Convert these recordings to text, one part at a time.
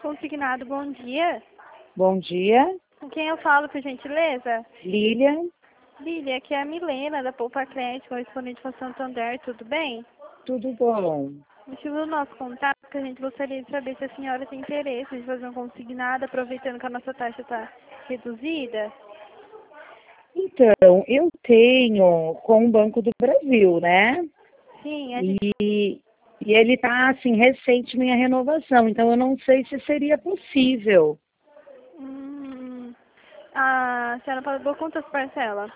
Consignado, bom dia. Bom dia, Com quem eu falo, por gentileza? Lilian. Lília, aqui é a Milena, da Poupa Crédito, correspondente para Santander, tudo bem? Tudo bom? O motivo do nosso contato é que a gente gostaria de saber se a senhora tem interesse de fazer um consignado, aproveitando que a nossa taxa está reduzida. Então, eu tenho com o Banco do Brasil, né? Sim, a gente... E ele está, assim, recente minha renovação, então eu não sei se seria possível. A senhora pagou quantas parcelas?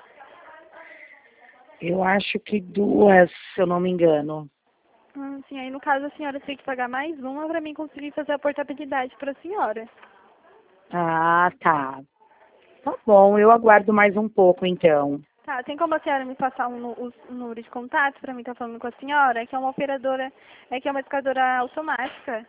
Eu acho que 2, se eu não me engano. Sim, aí no caso a senhora tem que pagar mais uma para mim conseguir fazer a portabilidade para a senhora. Ah, tá. Tá bom, eu aguardo mais um pouco, então. Tá, tem como a senhora me passar o número de contato para mim estar falando com a senhora? Que é uma operadora, que é uma escadora automática.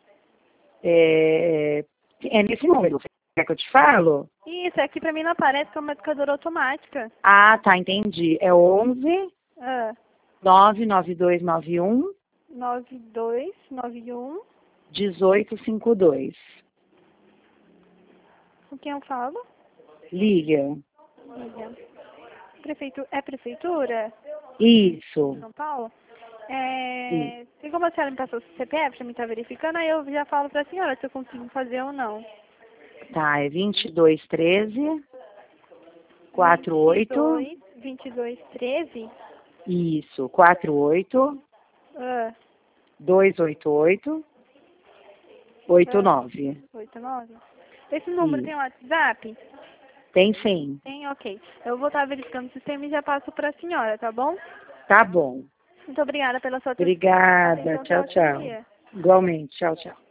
É nesse número, você quer que eu te falo? Isso, aqui para mim não aparece que é uma escadora automática. Ah, tá, entendi. É 11 Ah, 99291 9291. 1852. Com quem eu falo? Lilian. Lívia. É prefeitura Isso. de São Paulo? Isso. Tem como a senhora me passar o CPF para mim estar verificando? Aí eu já falo para a senhora se eu consigo fazer ou não. Tá, é 2213 48. 2213. Isso, 48 Ah, 288 89. 89. Esse número tem Isso. WhatsApp? Tem sim. Tem, ok. Eu vou estar verificando o sistema e já passo para a senhora, tá bom? Tá bom. Muito obrigada pela sua atenção. Obrigada. Tchau, Ótimo tchau. dia. Igualmente. Tchau, tchau.